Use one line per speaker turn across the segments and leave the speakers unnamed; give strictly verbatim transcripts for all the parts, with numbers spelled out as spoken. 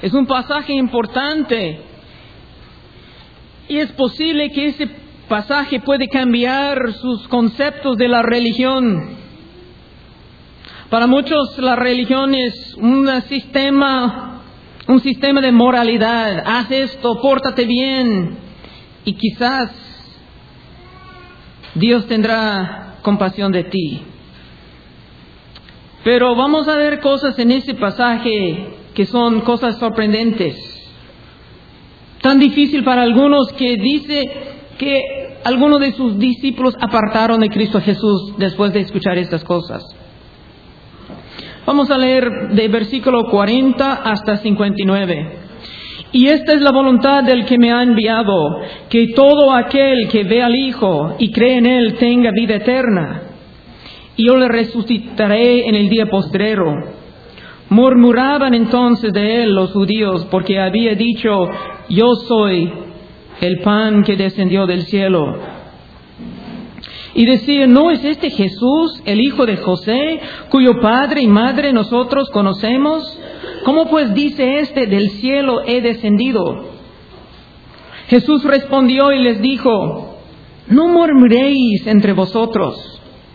Es un pasaje importante. Y es posible que ese pasaje puede cambiar sus conceptos de la religión. Para muchos la religión es un sistema, un sistema de moralidad. Haz esto, pórtate bien. Y quizás Dios tendrá compasión de ti. Pero vamos a ver cosas en ese pasaje que son cosas sorprendentes. Tan difícil para algunos que dice que algunos de sus discípulos apartaron de Cristo Jesús después de escuchar estas cosas. Vamos a leer de versículo cuarenta hasta cincuenta y nueve. Y esta es la voluntad del que me ha enviado, que todo aquel que ve al Hijo y cree en Él tenga vida eterna. Y yo le resucitaré en el día postrero. Murmuraban entonces de Él los judíos, porque había dicho: yo soy el pan que descendió del cielo. Y decían: ¿no es este Jesús, el hijo de José, cuyo padre y madre nosotros conocemos? ¿Cómo pues dice este: del cielo he descendido? Jesús respondió y les dijo: no murmuréis entre vosotros.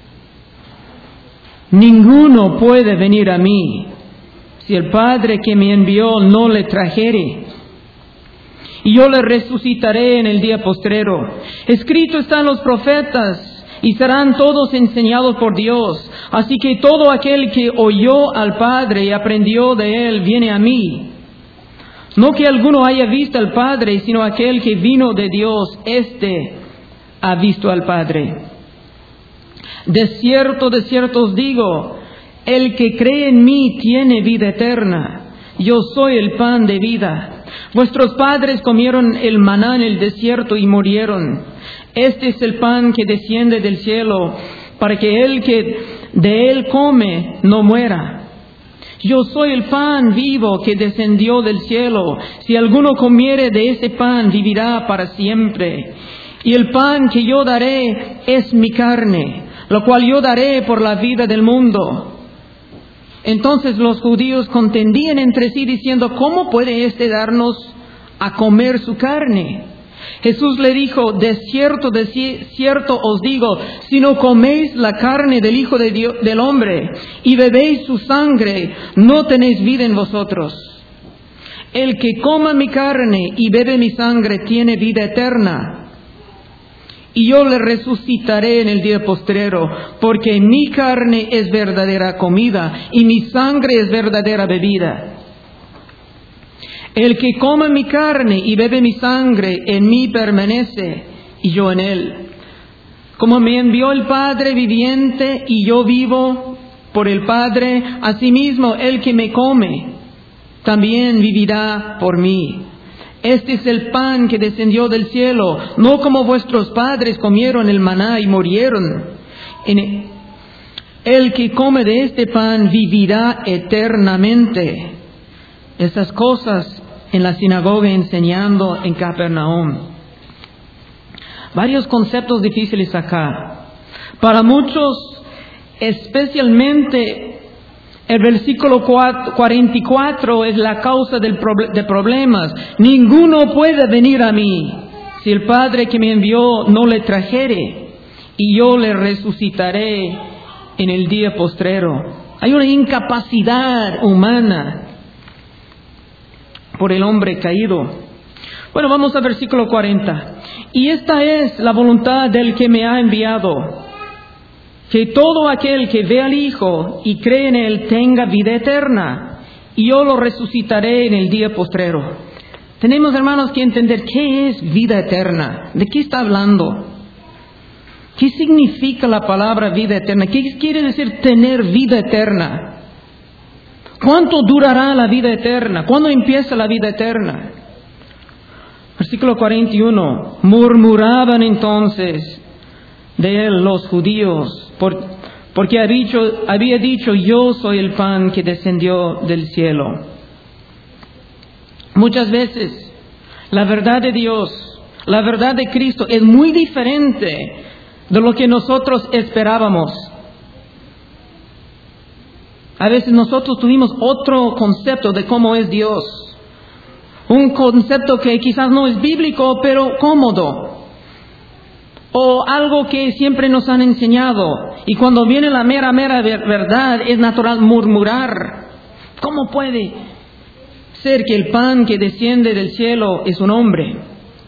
Ninguno puede venir a mí si el Padre que me envió no le trajere. Y yo le resucitaré en el día postrero. Escrito están los profetas, y serán todos enseñados por Dios. Así que todo aquel que oyó al Padre y aprendió de Él viene a mí. No que alguno haya visto al Padre, sino aquel que vino de Dios, éste ha visto al Padre. De cierto, de cierto os digo, el que cree en mí tiene vida eterna. Yo soy el pan de vida. Vuestros padres comieron el maná en el desierto y murieron. Este es el pan que desciende del cielo, para que el que de él come no muera. Yo soy el pan vivo que descendió del cielo. Si alguno comiere de ese pan, vivirá para siempre. Y el pan que yo daré es mi carne, lo cual yo daré por la vida del mundo. Entonces los judíos contendían entre sí diciendo: ¿cómo puede éste darnos a comer su carne? Jesús le dijo: de cierto, de cierto os digo, si no coméis la carne del Hijo de Dios, del hombre, y bebéis su sangre, no tenéis vida en vosotros. El que coma mi carne y bebe mi sangre tiene vida eterna, y yo le resucitaré en el día postrero, porque mi carne es verdadera comida y mi sangre es verdadera bebida. El que come mi carne y bebe mi sangre, en mí permanece y yo en él. Como me envió el Padre viviente y yo vivo por el Padre, asimismo el que me come también vivirá por mí. Este es el pan que descendió del cielo, no como vuestros padres comieron el maná y murieron. El que come de este pan vivirá eternamente. Esas cosas en la sinagoga enseñando en Capernaum. Varios conceptos difíciles acá. Para muchos, especialmente el versículo cuarenta y cuatro es la causa del pro- de problemas. Ninguno puede venir a mí si el Padre que me envió no le trajere, y yo le resucitaré en el día postrero. Hay una incapacidad humana por el hombre caído. Bueno, vamos al versículo cuarenta. Y esta es la voluntad del que me ha enviado, que todo aquel que ve al Hijo y cree en Él tenga vida eterna, y yo lo resucitaré en el día postrero. Tenemos, hermanos, que entender qué es vida eterna. ¿De qué está hablando? ¿Qué significa la palabra vida eterna? ¿Qué quiere decir tener vida eterna? ¿Cuánto durará la vida eterna? ¿Cuándo empieza la vida eterna? Versículo cuarenta y uno. Murmuraban entonces de él los judíos, por, porque había dicho, había dicho: yo soy el pan que descendió del cielo. Muchas veces la verdad de Dios, la verdad de Cristo es muy diferente de lo que nosotros esperábamos. A veces nosotros tuvimos otro concepto de cómo es Dios. Un concepto que quizás no es bíblico, pero cómodo. O algo que siempre nos han enseñado. Y cuando viene la mera, mera verdad, es natural murmurar. ¿Cómo puede ser que el pan que desciende del cielo es un hombre?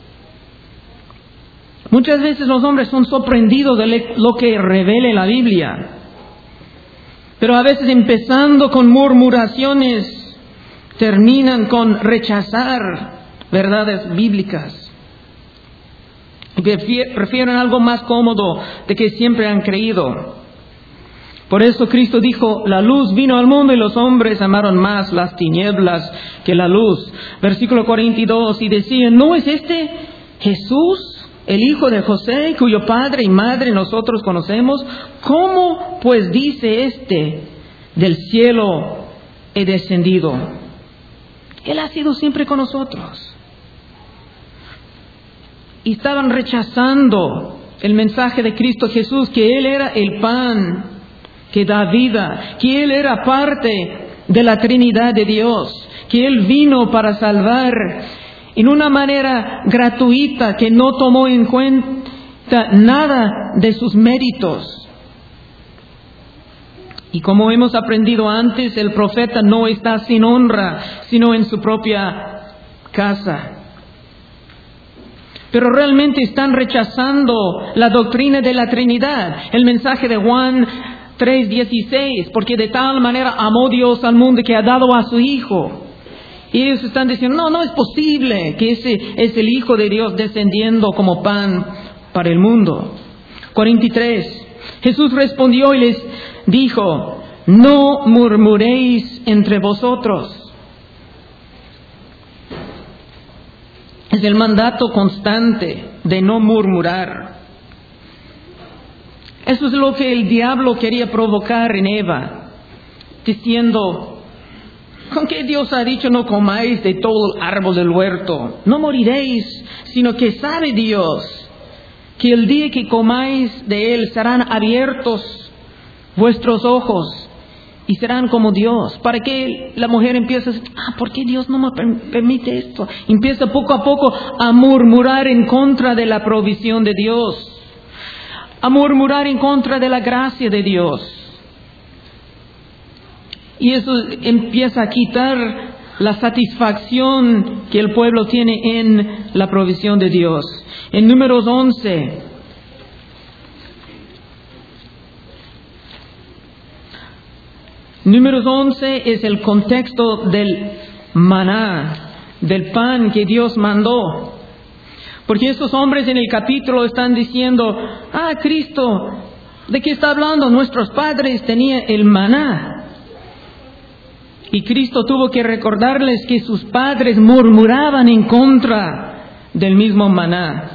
Muchas veces los hombres son sorprendidos de lo que revela la Biblia. Pero a veces empezando con murmuraciones, terminan con rechazar verdades bíblicas. Prefieren algo más cómodo de que siempre han creído. Por eso Cristo dijo, la luz vino al mundo y los hombres amaron más las tinieblas que la luz. Versículo cuarenta y dos, y decían, ¿no es este Jesús, el hijo de José, cuyo padre y madre nosotros conocemos? ¿Cómo pues dice este, del cielo he descendido? Él ha sido siempre con nosotros. Y estaban rechazando el mensaje de Cristo Jesús, que Él era el pan que da vida, que Él era parte de la Trinidad de Dios, que Él vino para salvar en una manera gratuita, que no tomó en cuenta nada de sus méritos. Y como hemos aprendido antes, el profeta no está sin honra, sino en su propia casa. Pero realmente están rechazando la doctrina de la Trinidad, el mensaje de Juan tres dieciséis, porque de tal manera amó Dios al mundo que ha dado a su Hijo. Y ellos están diciendo, no, no es posible que ese es el Hijo de Dios descendiendo como pan para el mundo. cuarenta y tres. Jesús respondió y les dijo, no murmuréis entre vosotros. Es el mandato constante de no murmurar. Eso es lo que el diablo quería provocar en Eva, diciendo, ¿con qué Dios ha dicho no comáis de todo el árbol del huerto? No moriréis, sino que sabe Dios que el día que comáis de él serán abiertos vuestros ojos y serán como Dios. Para que la mujer empiece a decir, ah, ¿por qué Dios no me permite esto? Empieza poco a poco a murmurar en contra de la provisión de Dios, a murmurar en contra de la gracia de Dios. Y eso empieza a quitar la satisfacción que el pueblo tiene en la provisión de Dios. En Números once, Números once es el contexto del maná, del pan que Dios mandó. Porque estos hombres en el capítulo están diciendo, ah, Cristo, ¿de qué está hablando? Nuestros padres tenían el maná. Y Cristo tuvo que recordarles que sus padres murmuraban en contra del mismo maná.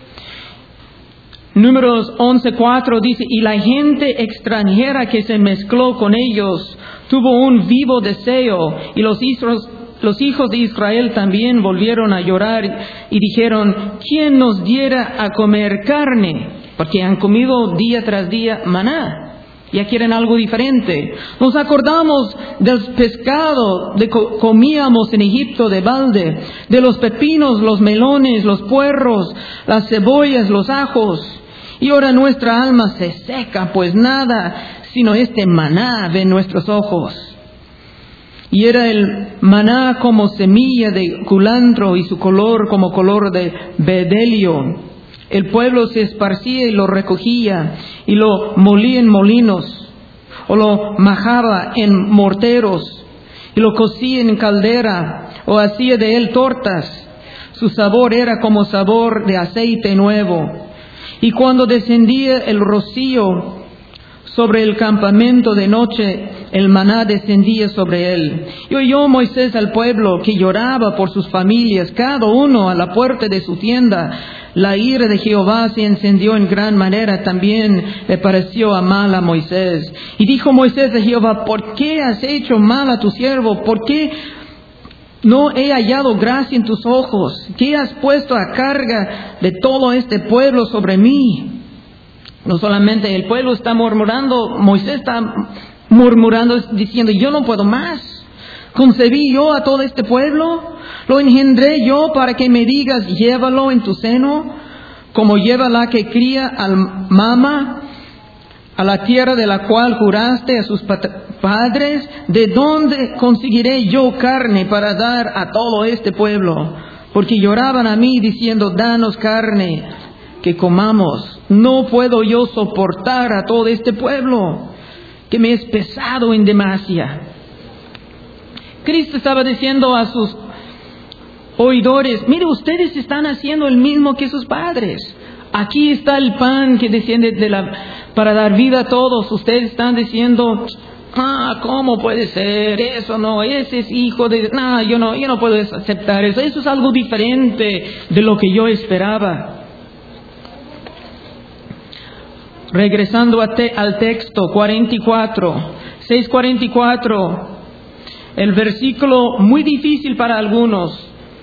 Números once cuatro dice, y la gente extranjera que se mezcló con ellos tuvo un vivo deseo, y los hijos, los hijos de Israel también volvieron a llorar y dijeron, ¿quién nos diera a comer carne? Porque han comido día tras día maná. Ya quieren algo diferente. Nos acordamos del pescado que comíamos en Egipto de balde, de los pepinos, los melones, los puerros, las cebollas, los ajos. Y ahora nuestra alma se seca, pues nada sino este maná ve nuestros ojos. Y era el maná como semilla de culantro y su color como color de bedelio. El pueblo se esparcía y lo recogía y lo molía en molinos, o lo majaba en morteros y lo cocía en caldera, o hacía de él tortas. Su sabor era como sabor de aceite nuevo. Y cuando descendía el rocío sobre el campamento de noche, el maná descendía sobre él. Y oyó Moisés al pueblo que lloraba por sus familias, cada uno a la puerta de su tienda. La ira de Jehová se encendió en gran manera, también le pareció a mal a Moisés. Y dijo Moisés a Jehová, ¿por qué has hecho mal a tu siervo? ¿Por qué no he hallado gracia en tus ojos? ¿Qué has puesto a carga de todo este pueblo sobre mí? No solamente el pueblo está murmurando, Moisés está murmurando diciendo, yo no puedo más. ¿Concebí yo a todo este pueblo? ¿Lo engendré yo para que me digas, llévalo en tu seno, como lleva la que cría al mama, a la tierra de la cual juraste a sus padres? ¿De dónde conseguiré yo carne para dar a todo este pueblo? Porque lloraban a mí diciendo, danos carne que comamos. No puedo yo soportar a todo este pueblo, que me es pesado en demasia. Cristo estaba diciendo a sus oidores, mire, ustedes están haciendo el mismo que sus padres. Aquí está el pan que desciende de la, para dar vida a todos. Ustedes están diciendo, ah, ¿cómo puede ser? Eso no, ese es hijo de... No, yo no, yo no puedo aceptar eso. Eso es algo diferente de lo que yo esperaba. Regresando a te, al texto cuarenta y cuatro, seis cuarenta y cuatro, el versículo muy difícil para algunos.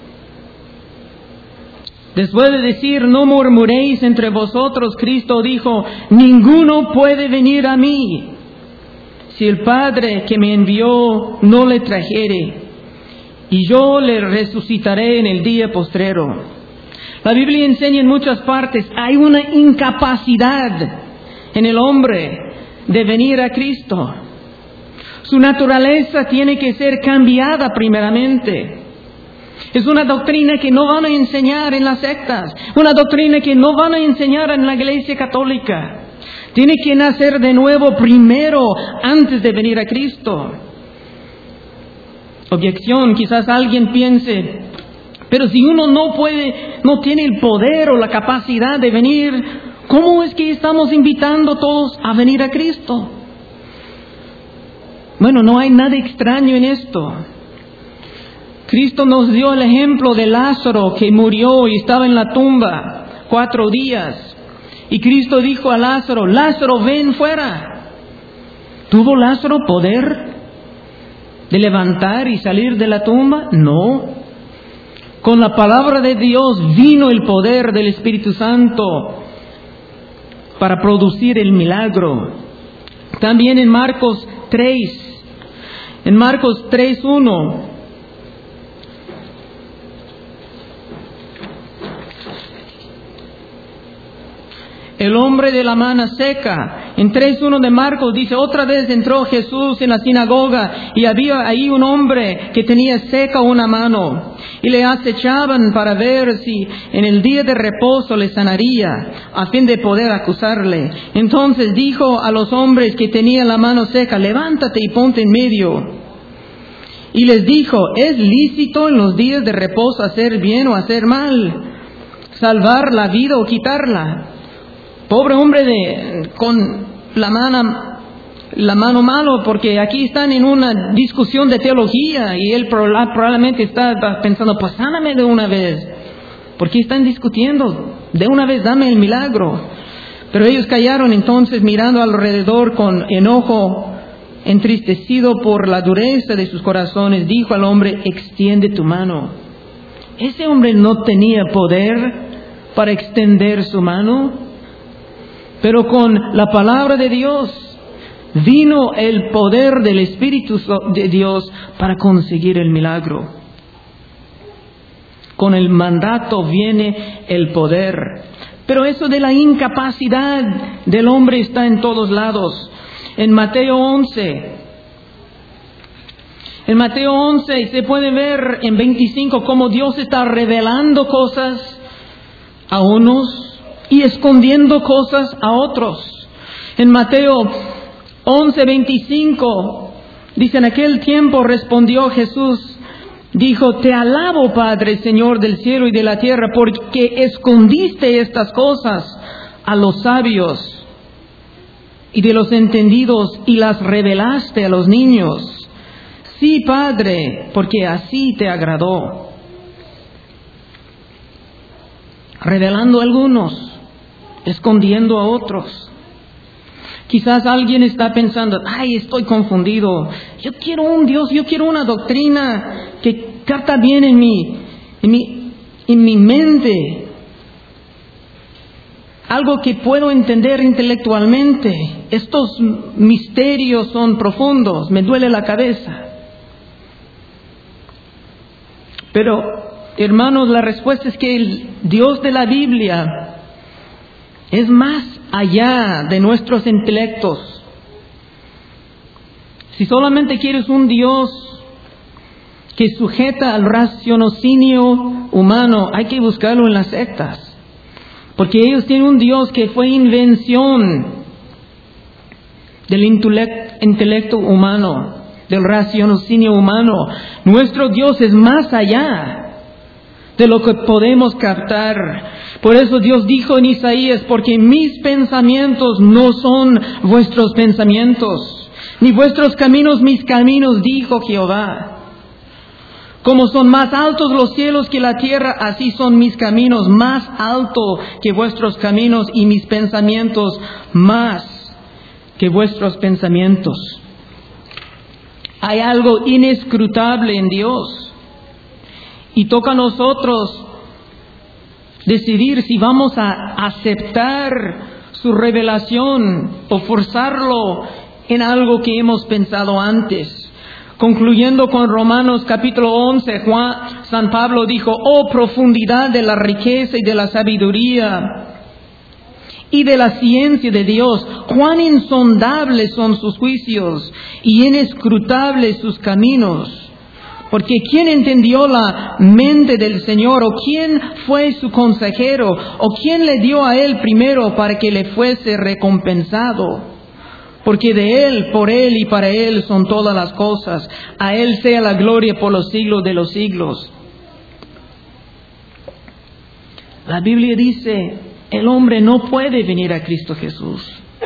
Después de decir, no murmuréis entre vosotros, Cristo dijo, ninguno puede venir a mí si el Padre que me envió no le trajere, y yo le resucitaré en el día postrero. La Biblia enseña en muchas partes, hay una incapacidad en el hombre de venir a Cristo. Su naturaleza tiene que ser cambiada primeramente. Es una doctrina que no van a enseñar en las sectas, una doctrina que no van a enseñar en la Iglesia Católica. Tiene que nacer de nuevo primero antes de venir a Cristo. Objeción, quizás alguien piense, pero si uno no puede, no tiene el poder o la capacidad de venir, ¿cómo es que estamos invitando todos a venir a Cristo? Bueno, no hay nada extraño en esto. Cristo nos dio el ejemplo de Lázaro que murió y estaba en la tumba cuatro días. Y Cristo dijo a Lázaro, Lázaro, ven fuera. ¿Tuvo Lázaro poder de levantar y salir de la tumba? No. Con la palabra de Dios vino el poder del Espíritu Santo para producir el milagro. También en Marcos tres, en Marcos tres uno, el hombre de la mano seca. En tres uno de Marcos dice, otra vez entró Jesús en la sinagoga y había ahí un hombre que tenía seca una mano. Y le acechaban para ver si en el día de reposo le sanaría, a fin de poder acusarle. Entonces dijo a los hombres que tenían la mano seca, levántate y ponte en medio. Y les dijo, ¿es lícito en los días de reposo hacer bien o hacer mal? ¿Salvar la vida o quitarla? Pobre hombre de, con la mano, la mano malo, porque aquí están en una discusión de teología y él probablemente está pensando, pues sáname de una vez. ¿Por qué están discutiendo? De una vez dame el milagro. Pero ellos callaron. Entonces, mirando alrededor con enojo, entristecido por la dureza de sus corazones, dijo al hombre, extiende tu mano. Ese hombre no tenía poder para extender su mano. Pero con la palabra de Dios vino el poder del Espíritu de Dios para conseguir el milagro. Con el mandato viene el poder. Pero eso de la incapacidad del hombre está en todos lados. En Mateo once, en Mateo once se puede ver en veinticinco cómo Dios está revelando cosas a unos y escondiendo cosas a otros. En Mateo once veinticinco dice, en aquel tiempo respondió Jesús, dijo, te alabo, Padre, Señor del cielo y de la tierra, porque escondiste estas cosas a los sabios y de los entendidos y las revelaste a los niños. Sí, Padre, porque así te agradó. Revelando a algunos, escondiendo a otros. Quizás alguien está pensando, ay, estoy confundido. Yo quiero un Dios, yo quiero una doctrina que capta bien en mi, en mi, en mi mente. Algo que puedo entender intelectualmente. Estos misterios son profundos, me duele la cabeza. Pero, hermanos, la respuesta es que el Dios de la Biblia es más allá de nuestros intelectos. Si solamente quieres un Dios que sujeta al raciocinio humano, hay que buscarlo en las sectas. Porque ellos tienen un Dios que fue invención del intelecto humano, del raciocinio humano. Nuestro Dios es más allá de lo que podemos captar. Por eso Dios dijo en Isaías, porque mis pensamientos no son vuestros pensamientos, ni vuestros caminos mis caminos, dijo Jehová. Como son más altos los cielos que la tierra, así son mis caminos más altos que vuestros caminos y mis pensamientos más que vuestros pensamientos. Hay algo inescrutable en Dios y toca a nosotros decidir si vamos a aceptar su revelación o forzarlo en algo que hemos pensado antes. Concluyendo con Romanos capítulo once, Juan, San Pablo dijo, oh profundidad de la riqueza y de la sabiduría y de la ciencia de Dios, cuán insondables son sus juicios y inescrutables sus caminos. Porque ¿quién entendió la mente del Señor? ¿O quién fue su consejero? ¿O quién le dio a él primero para que le fuese recompensado? Porque de Él, por Él y para Él son todas las cosas. A Él sea la gloria por los siglos de los siglos. La Biblia dice, el hombre no puede venir a Cristo Jesús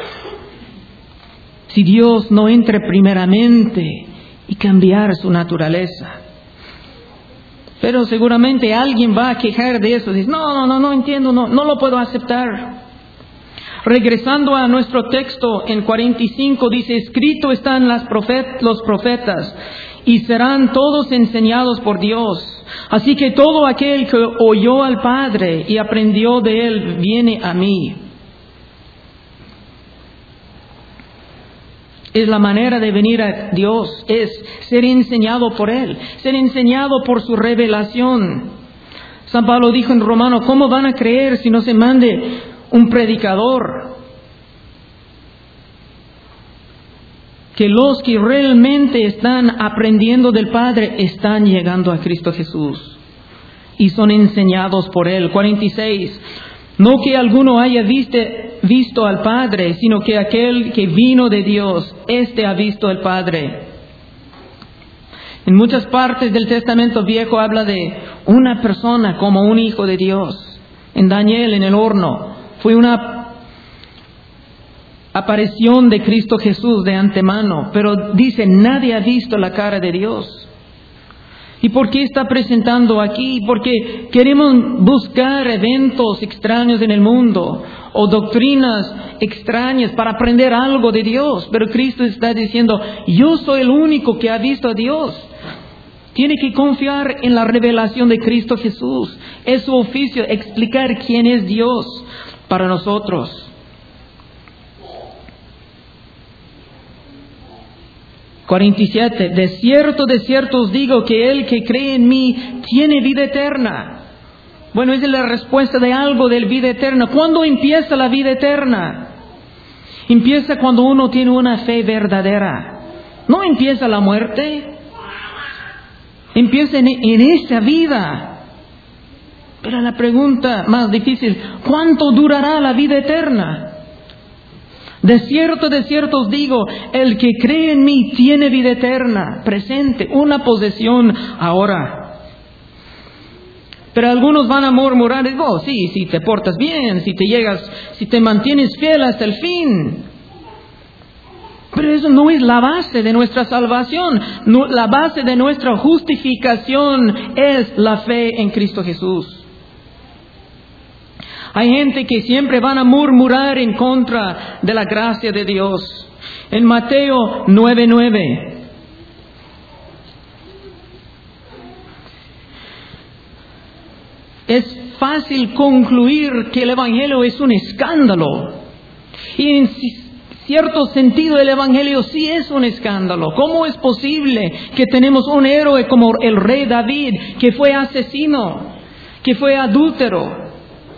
si Dios no entra primeramente y cambiar su naturaleza. Pero seguramente alguien va a quejar de eso. Dice, no, no, no, no entiendo, no, no lo puedo aceptar. Regresando a nuestro texto en cuarenta y cinco, dice, escrito están las profet- los profetas y serán todos enseñados por Dios. Así que todo aquel que oyó al Padre y aprendió de Él viene a mí. Es la manera de venir a Dios, es ser enseñado por Él, ser enseñado por su revelación. San Pablo dijo en Romanos, ¿cómo van a creer si no se mande un predicador? Que los que realmente están aprendiendo del Padre están llegando a Cristo Jesús y son enseñados por Él. cuarenta y seis. No que alguno haya visto, visto al Padre, sino que aquel que vino de Dios, éste ha visto al Padre. En muchas partes del Testamento Viejo habla de una persona como un hijo de Dios. En Daniel, en el horno, fue una aparición de Cristo Jesús de antemano, pero dice, nadie ha visto la cara de Dios. ¿Y por qué está presentando aquí? Porque queremos buscar eventos extraños en el mundo o doctrinas extrañas para aprender algo de Dios. Pero Cristo está diciendo, yo soy el único que ha visto a Dios. Tiene que confiar en la revelación de Cristo Jesús. Es su oficio explicar quién es Dios para nosotros. cuarenta y siete. De cierto, de cierto os digo que el que cree en mí tiene vida eterna. Bueno, esa es la respuesta de algo de vida eterna. ¿Cuándo empieza la vida eterna? Empieza cuando uno tiene una fe verdadera. No empieza la muerte. Empieza en, en esa vida. Pero la pregunta más difícil, ¿cuánto durará la vida eterna? De cierto, de cierto os digo, el que cree en mí tiene vida eterna, presente, una posesión ahora. Pero algunos van a murmurar, oh, sí, si te portas bien, si te llegas, si te mantienes fiel hasta el fin. Pero eso no es la base de nuestra salvación. No, la base de nuestra justificación es la fe en Cristo Jesús. Hay gente que siempre van a murmurar en contra de la gracia de Dios. En Mateo nueve nueve. Es fácil concluir que el Evangelio es un escándalo. Y si, cierto sentido el Evangelio sí es un escándalo. ¿Cómo es posible que tenemos un héroe como el rey David, que fue asesino, que fue adúltero?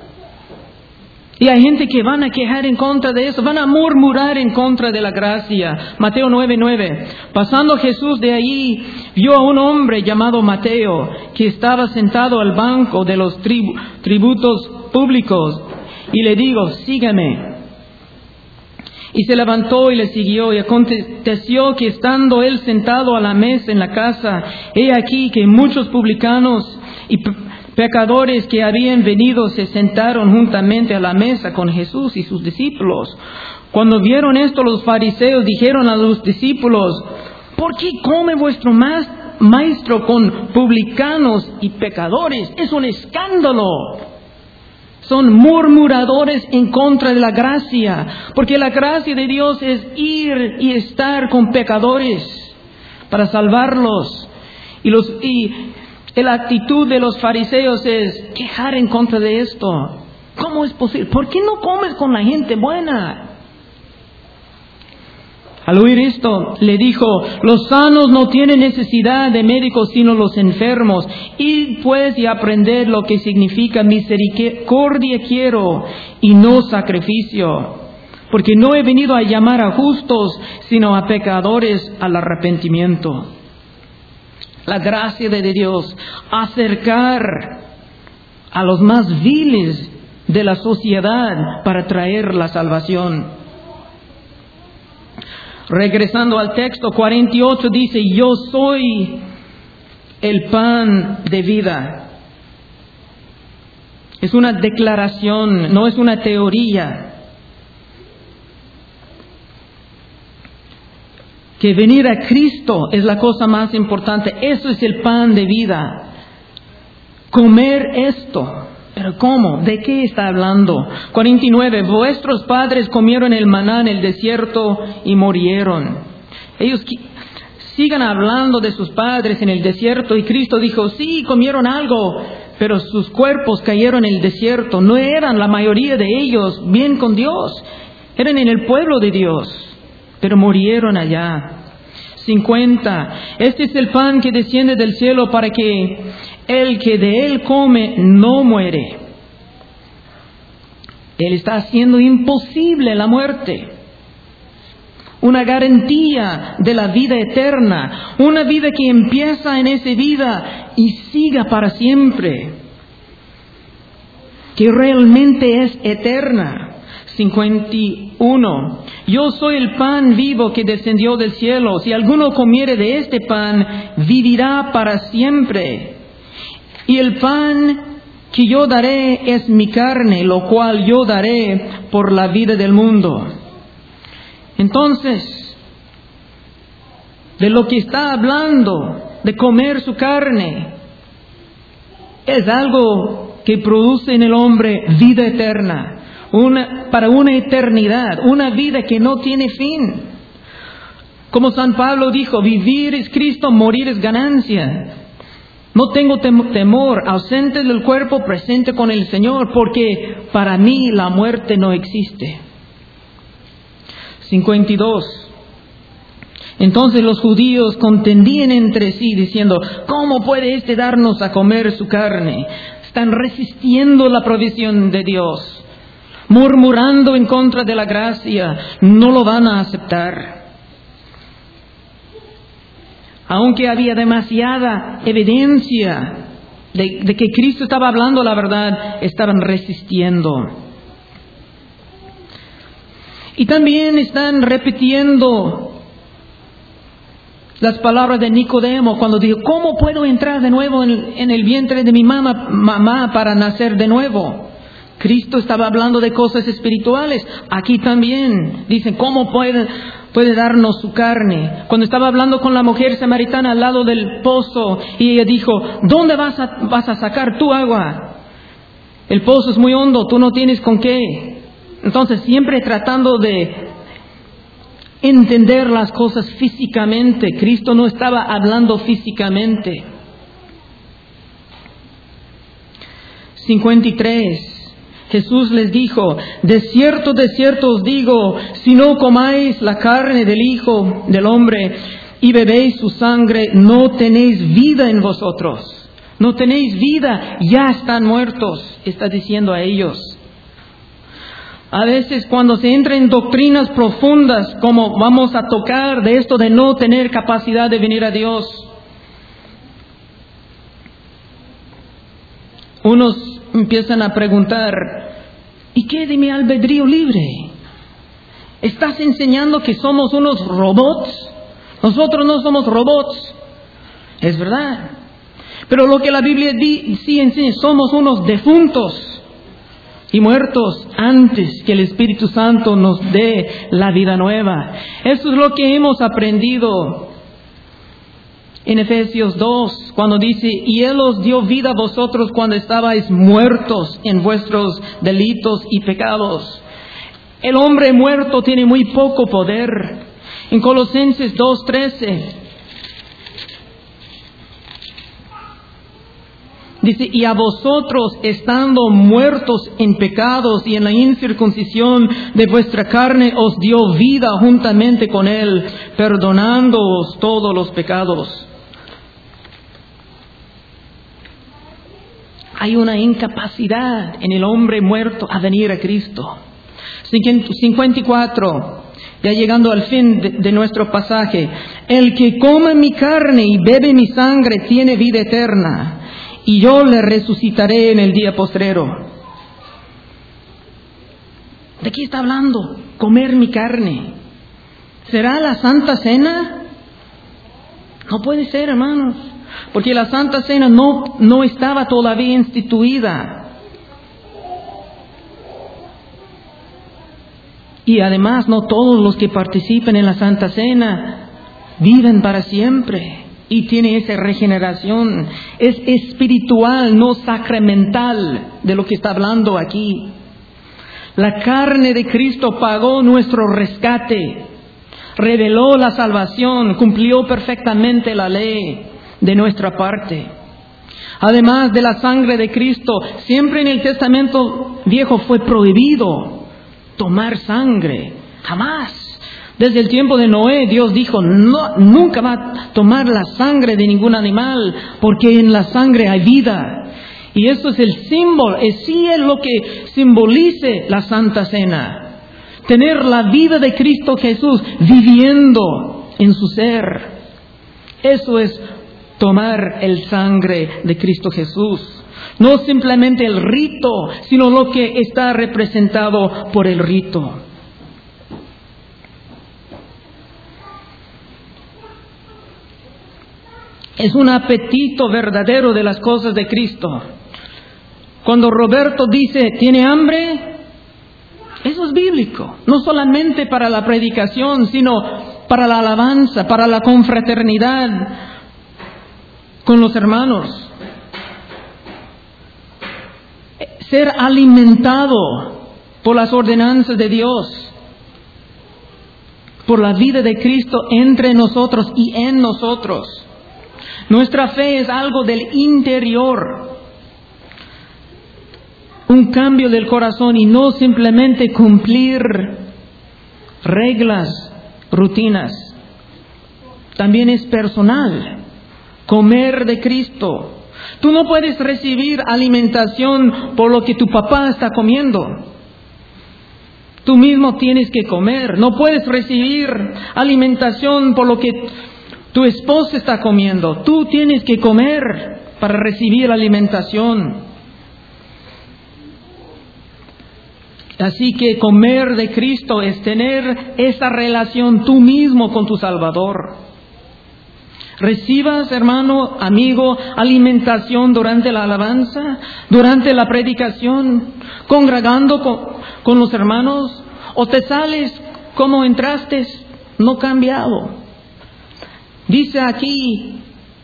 Y hay gente que van a quejar en contra de eso, van a murmurar en contra de la gracia. Mateo nueve nueve. Pasando Jesús de allí, vio a un hombre llamado Mateo, que estaba sentado al banco de los tribu- tributos públicos, y le dijo, sígame. Y se levantó y le siguió, y aconteció que estando él sentado a la mesa en la casa, he aquí que muchos publicanos y pecadores que habían venido se sentaron juntamente a la mesa con Jesús y sus discípulos. Cuando vieron esto, los fariseos dijeron a los discípulos, ¿por qué come vuestro maestro con publicanos y pecadores? Es un escándalo. Son murmuradores en contra de la gracia, porque la gracia de Dios es ir y estar con pecadores para salvarlos. Y los y la actitud de los fariseos es quejar en contra de esto. ¿Cómo es posible? ¿Por qué no comes con la gente buena? Al oír esto, le dijo, los sanos no tienen necesidad de médicos, sino los enfermos. Id pues y aprended lo que significa misericordia quiero y no sacrificio. Porque no he venido a llamar a justos, sino a pecadores al arrepentimiento. La gracia de Dios, acercar a los más viles de la sociedad para traer la salvación. Regresando al texto, cuarenta y ocho dice, yo soy el pan de vida. Es una declaración, no es una teoría. Que venir a Cristo es la cosa más importante. Eso es el pan de vida. Comer esto. ¿Pero cómo? ¿De qué está hablando? cuarenta y nueve. Vuestros padres comieron el maná en el desierto y murieron. Ellos qui- sigan hablando de sus padres en el desierto. Y Cristo dijo, sí, comieron algo, pero sus cuerpos cayeron en el desierto. No eran la mayoría de ellos bien con Dios. Eran en el pueblo de Dios, pero murieron allá. cincuenta. Este es el pan que desciende del cielo para que el que de él come no muere. Él está haciendo imposible la muerte. Una garantía de la vida eterna. Una vida que empieza en esa vida y siga para siempre. Que realmente es eterna. cincuenta y uno. Yo soy el pan vivo que descendió del cielo. Si alguno comiere de este pan, vivirá para siempre. Y el pan que yo daré es mi carne, lo cual yo daré por la vida del mundo. Entonces, de lo que está hablando, de comer su carne, es algo que produce en el hombre vida eterna. Una, para una eternidad, una vida que no tiene fin. Como San Pablo dijo, vivir es Cristo, morir es ganancia. No tengo tem- temor, ausente del cuerpo, presente con el Señor, porque para mí la muerte no existe. cincuenta y dos. Entonces los judíos contendían entre sí, diciendo, ¿cómo puede éste darnos a comer su carne? Están resistiendo la provisión de Dios. Murmurando en contra de la gracia, no lo van a aceptar. Aunque había demasiada evidencia de, de que Cristo estaba hablando la verdad, estaban resistiendo. Y también están repitiendo las palabras de Nicodemo cuando dijo, ¿cómo puedo entrar de nuevo en, en el vientre de mi mamá, mamá para nacer de nuevo? Cristo estaba hablando de cosas espirituales. Aquí también dicen, ¿cómo puede, puede darnos su carne? Cuando estaba hablando con la mujer samaritana al lado del pozo, y ella dijo, ¿dónde vas a, vas a sacar tu agua? El pozo es muy hondo, tú no tienes con qué. Entonces, siempre tratando de entender las cosas físicamente. Cristo no estaba hablando físicamente. cincuenta y tres. Jesús les dijo: de cierto, de cierto os digo, si no comáis la carne del Hijo del Hombre y bebéis su sangre, no tenéis vida en vosotros. No tenéis vida, ya están muertos, está diciendo a ellos. A veces cuando se entra en doctrinas profundas, como vamos a tocar de esto de no tener capacidad de venir a Dios, unos empiezan a preguntar: ¿y qué de mi albedrío libre? ¿Estás enseñando que somos unos robots? Nosotros no somos robots. Es verdad. Pero lo que la Biblia di, sí enseña, somos unos defuntos y muertos antes que el Espíritu Santo nos dé la vida nueva. Eso es lo que hemos aprendido en Efesios dos, cuando dice: y Él os dio vida a vosotros cuando estabais muertos en vuestros delitos y pecados. El hombre muerto tiene muy poco poder. En Colosenses dos trece dice: y a vosotros, estando muertos en pecados y en la incircuncisión de vuestra carne, os dio vida juntamente con Él, perdonándoos todos los pecados. Hay una incapacidad en el hombre muerto a venir a Cristo. cincuenta y cuatro, ya llegando al fin de, de nuestro pasaje: el que come mi carne y bebe mi sangre tiene vida eterna, y yo le resucitaré en el día postrero. ¿De qué está hablando? Comer mi carne. ¿Será la Santa Cena? No puede ser, hermanos, porque la Santa Cena no, no estaba todavía instituida. Y además no todos los que participen en la Santa Cena viven para siempre y tienen esa regeneración. Es espiritual, no sacramental, de lo que está hablando aquí. La carne de Cristo pagó nuestro rescate, reveló la salvación, cumplió perfectamente la ley de nuestra parte. Además de la sangre de Cristo, siempre en el Testamento Viejo fue prohibido tomar sangre, jamás. Desde el tiempo de Noé, Dios dijo: no, nunca va a tomar la sangre de ningún animal, porque en la sangre hay vida. Y esto es el símbolo, es sí es lo que simbolice la Santa Cena. Tener la vida de Cristo Jesús viviendo en su ser. Eso es tomar el sangre de Cristo Jesús. No simplemente el rito, sino lo que está representado por el rito. Es un apetito verdadero de las cosas de Cristo. Cuando Roberto dice: ¿tiene hambre? Eso es bíblico. No solamente para la predicación, sino para la alabanza, para la confraternidad con los hermanos. Ser alimentado por las ordenanzas de Dios, por la vida de Cristo entre nosotros y en nosotros. Nuestra fe es algo del interior, un cambio del corazón y no simplemente cumplir reglas, rutinas. También es personal, comer de Cristo. Tú no puedes recibir alimentación por lo que tu papá está comiendo. Tú mismo tienes que comer. No puedes recibir alimentación por lo que tu esposa está comiendo. Tú tienes que comer para recibir alimentación. Así que comer de Cristo es tener esa relación tú mismo con tu Salvador. Recibas, hermano, amigo, alimentación durante la alabanza, durante la predicación, congregando con, con los hermanos, o te sales como entraste, no cambiado. Dice aquí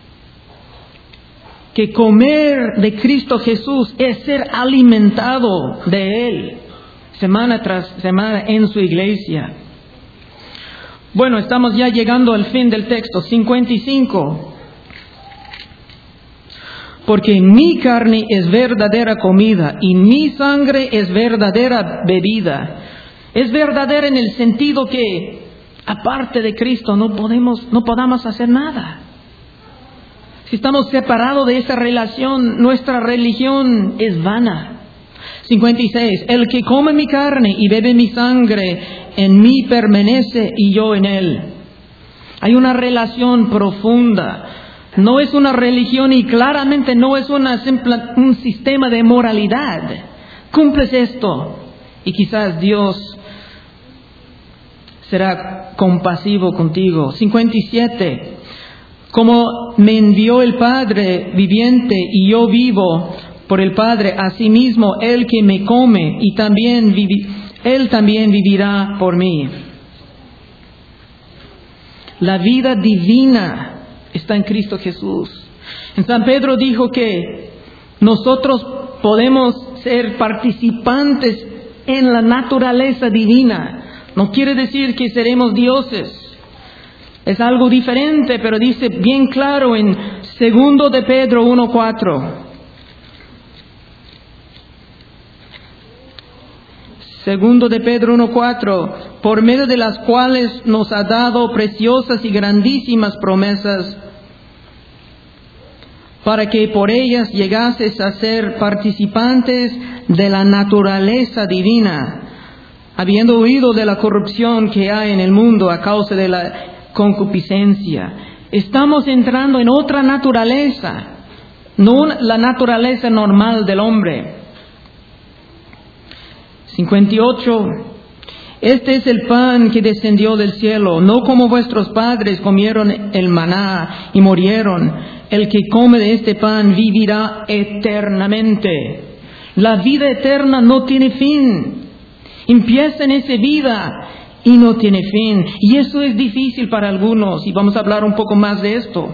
que comer de Cristo Jesús es ser alimentado de Él, semana tras semana en su iglesia. Bueno, estamos ya llegando al fin del texto, cincuenta y cinco. porque mi carne es verdadera comida y mi sangre es verdadera bebida. Es verdadera en el sentido que aparte de Cristo no podemos, no podamos hacer nada. Si estamos separados de esa relación, nuestra religión es vana. cincuenta y seis. El que come mi carne y bebe mi sangre, en mí permanece y yo en él. Hay una relación profunda. No es una religión y claramente no es una simple, un sistema de moralidad. Cumples esto y quizás Dios será compasivo contigo. cincuenta y siete. Como me envió el Padre viviente y yo vivo por el Padre, asimismo el que me come y también vivi, él también vivirá por mí. La vida divina está en Cristo Jesús. En San Pedro dijo que nosotros podemos ser participantes en la naturaleza divina. No quiere decir que seremos dioses. Es algo diferente, pero dice bien claro en segundo de Pedro uno cuatro. Segundo de Pedro uno cuatro, por medio de las cuales nos ha dado preciosas y grandísimas promesas, para que por ellas llegases a ser participantes de la naturaleza divina, habiendo huido de la corrupción que hay en el mundo a causa de la concupiscencia. Estamos entrando en otra naturaleza, no la naturaleza normal del hombre. cincuenta y ocho. Este es el pan que descendió del cielo, no como vuestros padres comieron el maná y murieron. El que come de este pan vivirá eternamente. La vida eterna no tiene fin. Empieza en esa vida y no tiene fin. Y eso es difícil para algunos, y vamos a hablar un poco más de esto.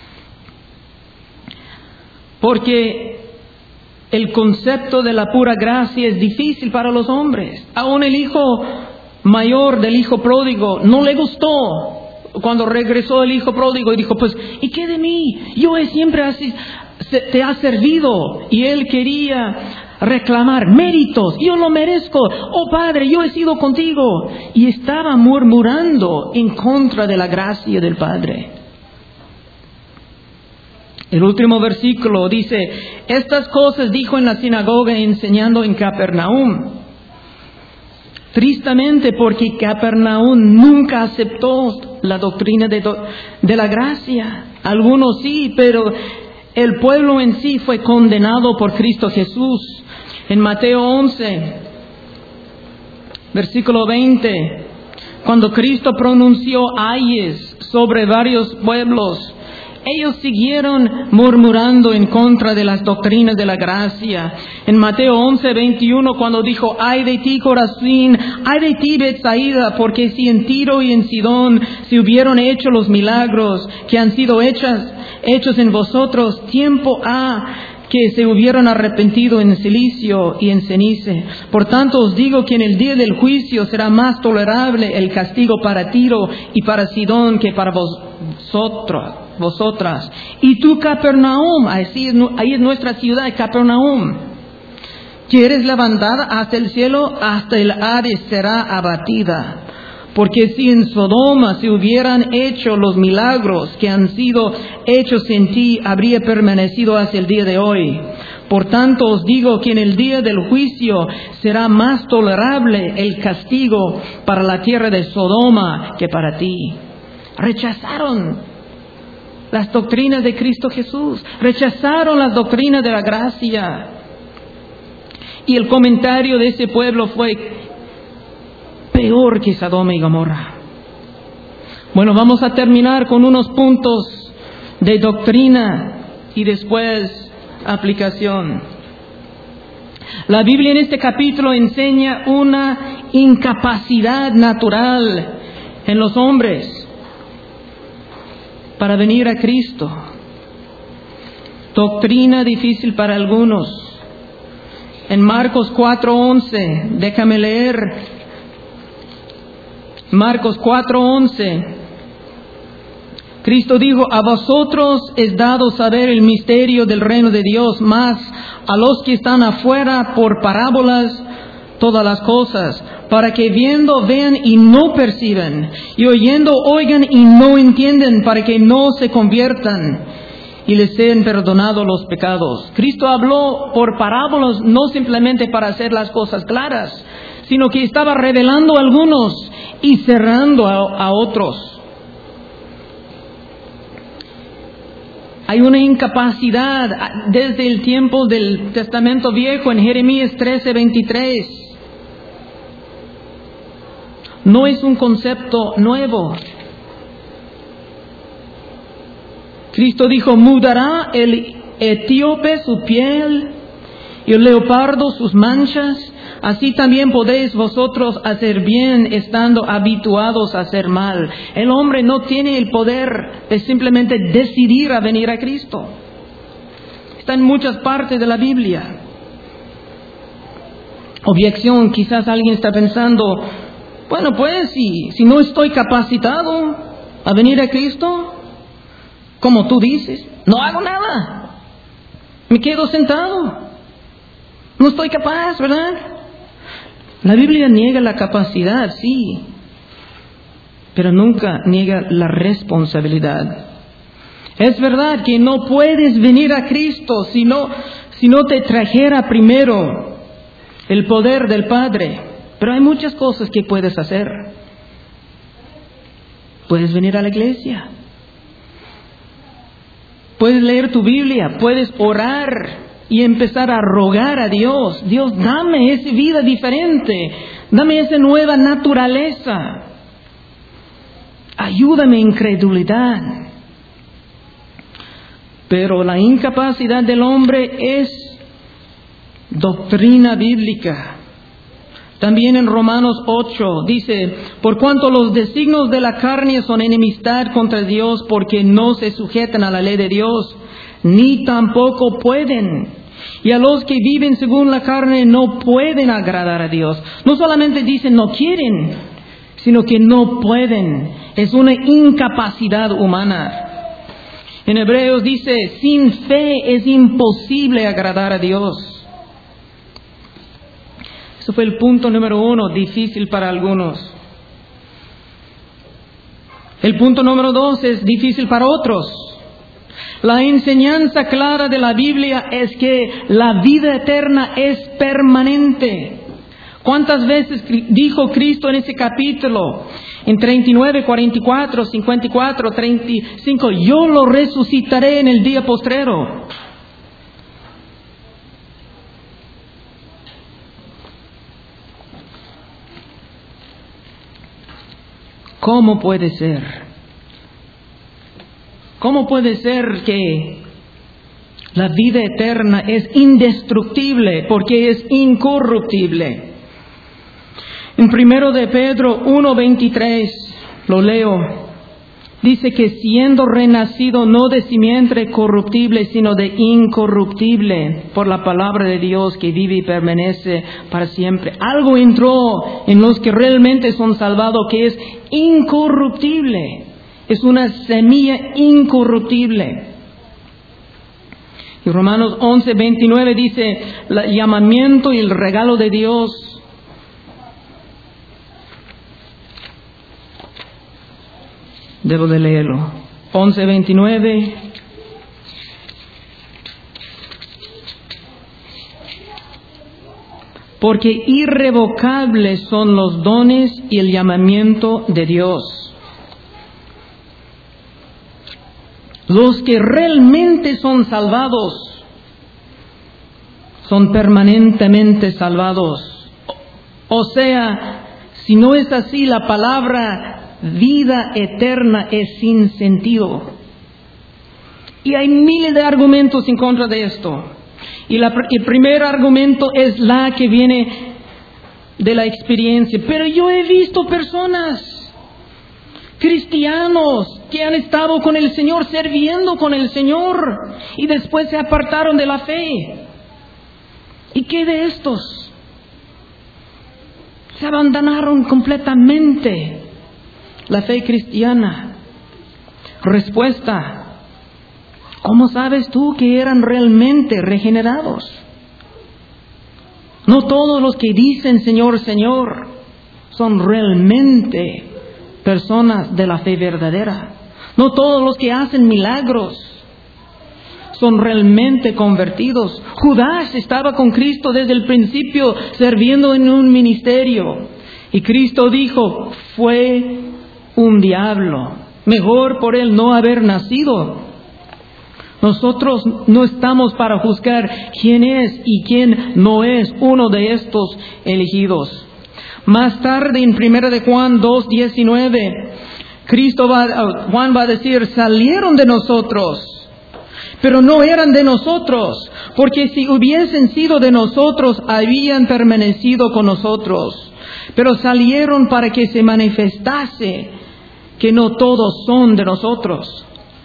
Porque el concepto de la pura gracia es difícil para los hombres. Aún el hijo mayor del hijo pródigo no le gustó cuando regresó el hijo pródigo y dijo, pues, ¿y qué de mí? Yo he siempre así, te ha servido. Y él quería reclamar méritos. Yo lo merezco. Oh Padre, yo he sido contigo. Y estaba murmurando en contra de la gracia del Padre. El último versículo dice, estas cosas dijo en la sinagoga enseñando en Capernaum. Tristemente, porque Capernaum nunca aceptó la doctrina de, do, de la gracia. Algunos sí, pero el pueblo en sí fue condenado por Cristo Jesús. En Mateo once, versículo veinte, cuando Cristo pronunció ayes sobre varios pueblos, ellos siguieron murmurando en contra de las doctrinas de la gracia. En Mateo once, veintiuno, cuando dijo, ay de ti Corazín, ay de ti Betsaida, porque si en Tiro y en Sidón se hubieron hecho los milagros que han sido hechas, hechos en vosotros, tiempo ha que se hubieran arrepentido en Cilicio y en Cenice. Por tanto os digo que en el día del juicio será más tolerable el castigo para Tiro y para Sidón que para vosotros, vosotras. Y tú, Capernaum, ahí es, ahí es nuestra ciudad, Capernaum, que eres levantada hasta el cielo, hasta el Hades será abatida. Porque si en Sodoma se hubieran hecho los milagros que han sido hechos en ti, habría permanecido hasta el día de hoy. Por tanto os digo que en el día del juicio será más tolerable el castigo para la tierra de Sodoma que para ti. Rechazaron las doctrinas de Cristo Jesús, rechazaron las doctrinas de la gracia. Y el comentario de ese pueblo fue peor que Sodoma y Gomorra. Bueno, vamos a terminar con unos puntos de doctrina y después aplicación. La Biblia en este capítulo enseña una incapacidad natural en los hombres para venir a Cristo. Doctrina difícil para algunos. En Marcos cuatro once, déjame leer. Marcos cuatro once. Cristo dijo, a vosotros es dado saber el misterio del reino de Dios, mas a los que están afuera por parábolas todas las cosas, para que viendo vean y no perciban, y oyendo oigan y no entienden, para que no se conviertan y les sean perdonados los pecados. Cristo habló por parábolas no simplemente para hacer las cosas claras, sino que estaba revelando a algunos y cerrando a, a otros. Hay una incapacidad desde el tiempo del Testamento Viejo en Jeremías trece veintitrés. No es un concepto nuevo. Cristo dijo, mudará el etíope su piel y el leopardo sus manchas. Así también podéis vosotros hacer bien estando habituados a hacer mal. El hombre no tiene el poder de simplemente decidir a venir a Cristo. Está en muchas partes de la Biblia. Objeción, quizás alguien está pensando, bueno pues si, si no estoy capacitado a venir a Cristo, como tú dices, no hago nada. Me quedo sentado. No estoy capaz, ¿verdad? La Biblia niega la capacidad, sí, pero nunca niega la responsabilidad. Es verdad que no puedes venir a Cristo si no, si no te trajera primero el poder del Padre, pero hay muchas cosas que puedes hacer. Puedes venir a la iglesia, puedes leer tu Biblia, puedes orar y empezar a rogar a Dios. Dios, dame esa vida diferente. Dame esa nueva naturaleza. Ayúdame en incredulidad. Pero la incapacidad del hombre es doctrina bíblica. También en Romanos ocho dice, por cuanto los designios de la carne son enemistad contra Dios, porque no se sujetan a la ley de Dios, ni tampoco pueden. Y a los que viven según la carne no pueden agradar a Dios. No solamente dicen no quieren, sino que no pueden. Es una incapacidad humana. En Hebreos dice, sin fe es imposible agradar a Dios. Eso fue el punto número uno, difícil para algunos. El punto número dos es difícil para otros. La enseñanza clara de la Biblia es que la vida eterna es permanente. ¿Cuántas veces dijo Cristo en ese capítulo? En treinta y nueve, cuarenta y cuatro, cincuenta y cuatro, treinta y cinco, yo lo resucitaré en el día postrero. ¿Cómo puede ser? ¿Cómo puede ser que la vida eterna es indestructible porque es incorruptible? En primero de Pedro uno veintitrés, lo leo, dice que siendo renacido no de simiente corruptible, sino de incorruptible, por la palabra de Dios que vive y permanece para siempre. Algo entró en los que realmente son salvados que es incorruptible. Es una semilla incorruptible. Y Romanos once veintinueve dice, el llamamiento y el regalo de Dios. Debo de leerlo. once veintinueve. Porque irrevocables son los dones y el llamamiento de Dios. Los que realmente son salvados, son permanentemente salvados. O sea, si no es así, la palabra vida eterna es sin sentido. Y hay miles de argumentos en contra de esto. Y la, el primer argumento es la que viene de la experiencia. Pero yo he visto personas, cristianos, que han estado con el Señor, sirviendo con el Señor, y después se apartaron de la fe. ¿Y qué de estos? Se abandonaron completamente la fe cristiana. Respuesta: ¿cómo sabes tú que eran realmente regenerados? No todos los que dicen Señor, Señor, son realmente personas de la fe verdadera. No todos los que hacen milagros son realmente convertidos. Judas estaba con Cristo desde el principio, sirviendo en un ministerio. Y Cristo dijo: fue un diablo. Mejor por él no haber nacido. Nosotros no estamos para juzgar quién es y quién no es uno de estos elegidos. Más tarde, en primera de Juan dos diecinueve, Cristo va, Juan va a decir: salieron de nosotros, pero no eran de nosotros, porque si hubiesen sido de nosotros, habían permanecido con nosotros. Pero salieron para que se manifestase que no todos son de nosotros.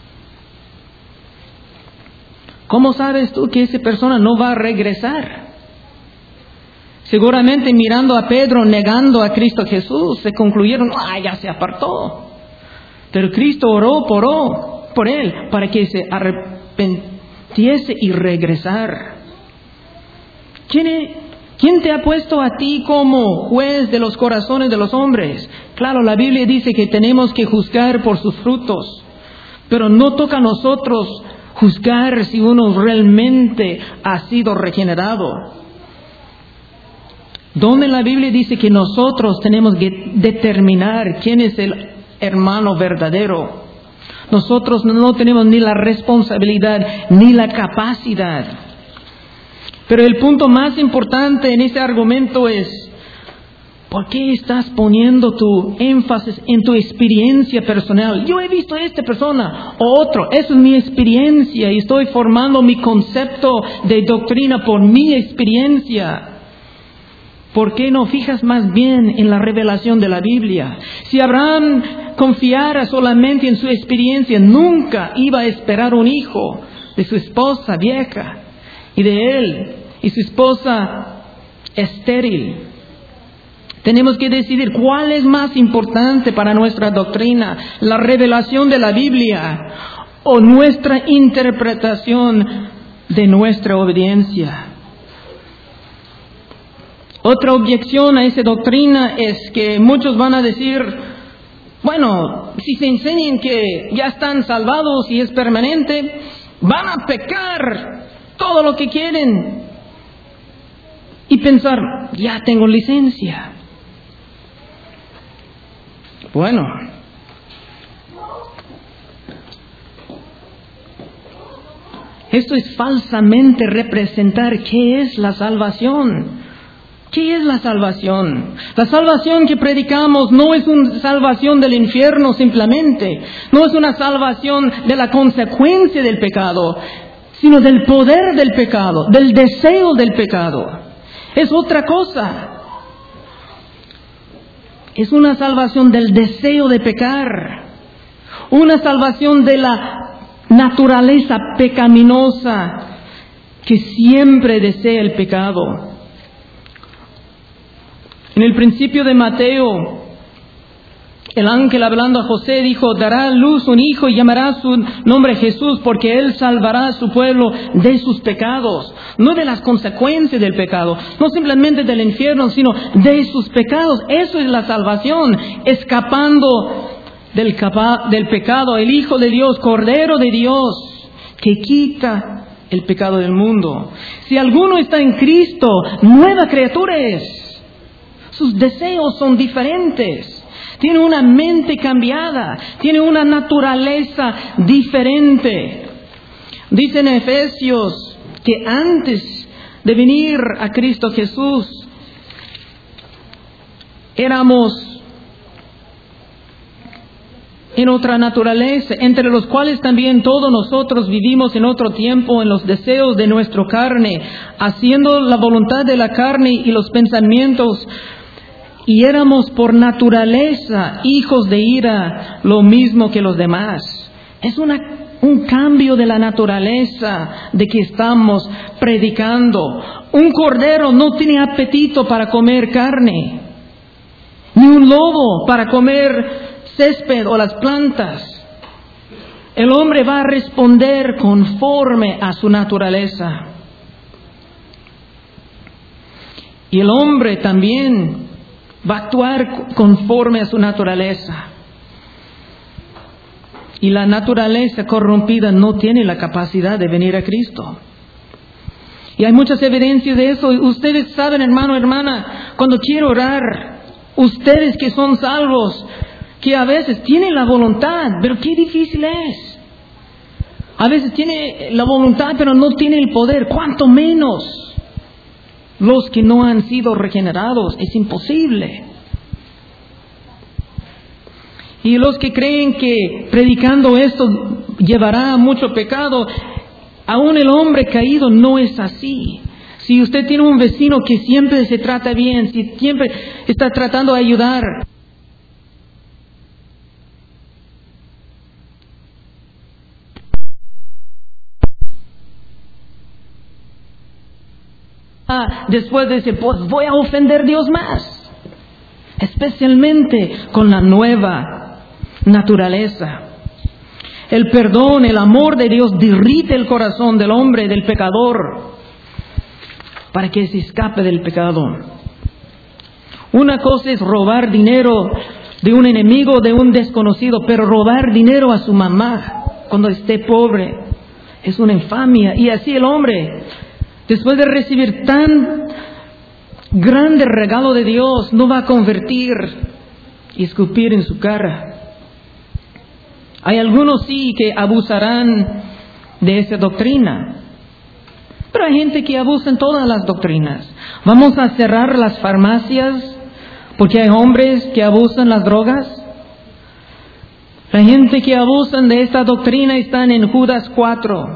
¿Cómo sabes tú que esa persona no va a regresar? Seguramente mirando a Pedro negando a Cristo Jesús, se concluyeron: ah, ya se apartó. Pero Cristo oró por, oró por él para que se arrepintiese y regresar. ¿Quién, es, ¿Quién te ha puesto a ti como juez de los corazones de los hombres? Claro, la Biblia dice que tenemos que juzgar por sus frutos, pero no toca a nosotros juzgar si uno realmente ha sido regenerado. Donde la Biblia dice que nosotros tenemos que determinar quién es el hermano verdadero. Nosotros no tenemos ni la responsabilidad ni la capacidad. Pero el punto más importante en ese argumento es: ¿por qué estás poniendo tu énfasis en tu experiencia personal? Yo he visto a esta persona o otro, esa es mi experiencia y estoy formando mi concepto de doctrina por mi experiencia. ¿Por qué no fijas más bien en la revelación de la Biblia? Si Abraham confiara solamente en su experiencia, nunca iba a esperar un hijo de su esposa vieja y de él y su esposa estéril. Tenemos que decidir cuál es más importante para nuestra doctrina: la revelación de la Biblia o nuestra interpretación de nuestra obediencia. Otra objeción a esa doctrina es que muchos van a decir: bueno, si se enseñan que ya están salvados y es permanente, van a pecar todo lo que quieren y pensar: ya tengo licencia. Bueno, esto es falsamente representar qué es la salvación. ¿Qué es la salvación? La salvación que predicamos no es una salvación del infierno simplemente, no es una salvación de la consecuencia del pecado, sino del poder del pecado, del deseo del pecado. Es otra cosa. Es una salvación del deseo de pecar, una salvación de la naturaleza pecaminosa que siempre desea el pecado. En el principio de Mateo, el ángel hablando a José dijo: dará a luz un hijo y llamará su nombre Jesús, porque él salvará a su pueblo de sus pecados. No de las consecuencias del pecado, no simplemente del infierno, sino de sus pecados. Eso es la salvación, escapando del, capa- del pecado. El Hijo de Dios, Cordero de Dios, que quita el pecado del mundo. Si alguno está en Cristo, nueva criatura es. Sus deseos son diferentes. Tiene una mente cambiada. Tiene una naturaleza diferente. Dice en Efesios que antes de venir a Cristo Jesús, éramos en otra naturaleza, entre los cuales también todos nosotros vivimos en otro tiempo en los deseos de nuestra carne, haciendo la voluntad de la carne y los pensamientos. Y éramos por naturaleza hijos de ira, lo mismo que los demás. Es una, un cambio de la naturaleza de que estamos predicando. Un cordero no tiene apetito para comer carne, ni un lobo para comer césped o las plantas. el hombre va a responder conforme a su naturaleza. Y el hombre también va a actuar conforme a su naturaleza. Y la naturaleza corrompida no tiene la capacidad de venir a Cristo. Y hay muchas evidencias de eso. Ustedes saben, hermano, hermana, cuando quiero orar, ustedes que son salvos, que a veces tienen la voluntad, pero qué difícil es. A veces tiene la voluntad, pero no tiene el poder. ¿Cuánto menos los que no han sido regenerados? Es imposible. Y los que creen que predicando esto llevará a mucho pecado, aún el hombre caído no es así. Si usted tiene un vecino que siempre se trata bien, si siempre está tratando de ayudar, ah, después de decir, pues voy a ofender a Dios más, especialmente con la nueva naturaleza. El perdón, el amor de Dios derrite el corazón del hombre, del pecador, para que se escape del pecado. Una cosa es robar dinero de un enemigo, de un desconocido, pero robar dinero a su mamá cuando esté pobre es una infamia. Y así el hombre, después de recibir tan grande regalo de Dios, no va a convertir y escupir en su cara. Hay algunos sí que abusarán de esa doctrina, pero hay gente que abusa en todas las doctrinas. ¿Vamos a cerrar las farmacias porque hay hombres que abusan las drogas? La gente que abusan de esta doctrina están en Judas cuatro.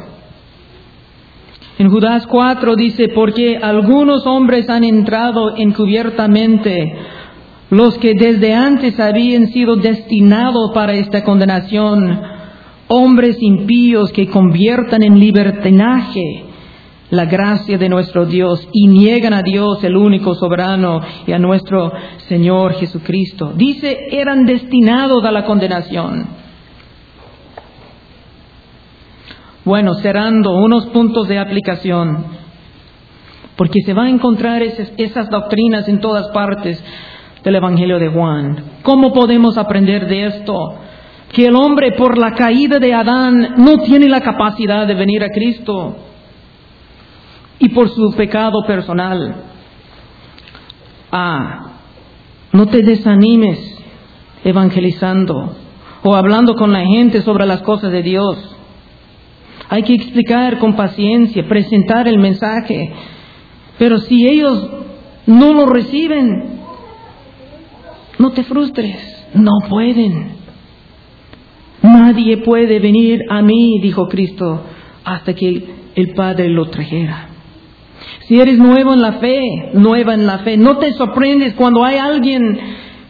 En Judas cuatro dice, porque algunos hombres han entrado encubiertamente, los que desde antes habían sido destinados para esta condenación, hombres impíos que conviertan en libertinaje la gracia de nuestro Dios y niegan a Dios, el único soberano, y a nuestro Señor Jesucristo. Dice, eran destinados a la condenación. Bueno, cerrando unos puntos de aplicación, porque se va a encontrar esas, esas doctrinas en todas partes del Evangelio de Juan. ¿Cómo podemos aprender de esto? Que el hombre, por la caída de Adán, no tiene la capacidad de venir a Cristo, y por su pecado personal. Ah, no te desanimes evangelizando o hablando con la gente sobre las cosas de Dios. Hay que explicar con paciencia, presentar el mensaje, pero si ellos no lo reciben, no te frustres, no pueden. Nadie puede venir a mí, dijo Cristo, hasta que el Padre lo trajera. Si eres nuevo en la fe, nueva en la fe, no te sorprendes cuando hay alguien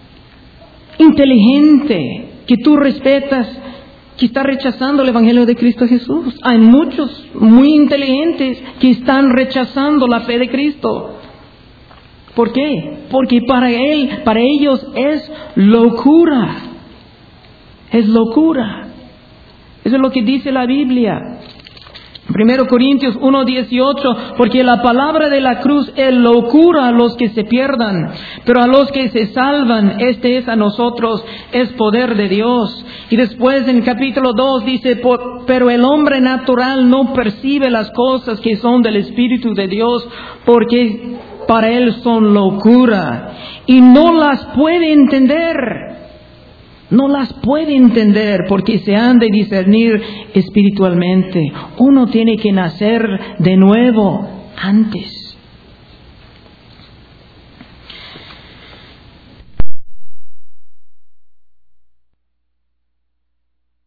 inteligente que tú respetas, que está rechazando el Evangelio de Cristo Jesús. Hay muchos muy inteligentes que están rechazando la fe de Cristo. ¿Por qué? Porque para él, para ellos es locura. Es locura. Eso es lo que dice la Biblia. Primero Corintios uno dieciocho, porque la palabra de la cruz es locura a los que se pierdan, pero a los que se salvan, este es a nosotros, es poder de Dios. Y después en capítulo dos dice, pero el hombre natural no percibe las cosas que son del Espíritu de Dios, porque para él son locura, y no las puede entender. No las puede entender porque se han de discernir espiritualmente. Uno tiene que nacer de nuevo antes.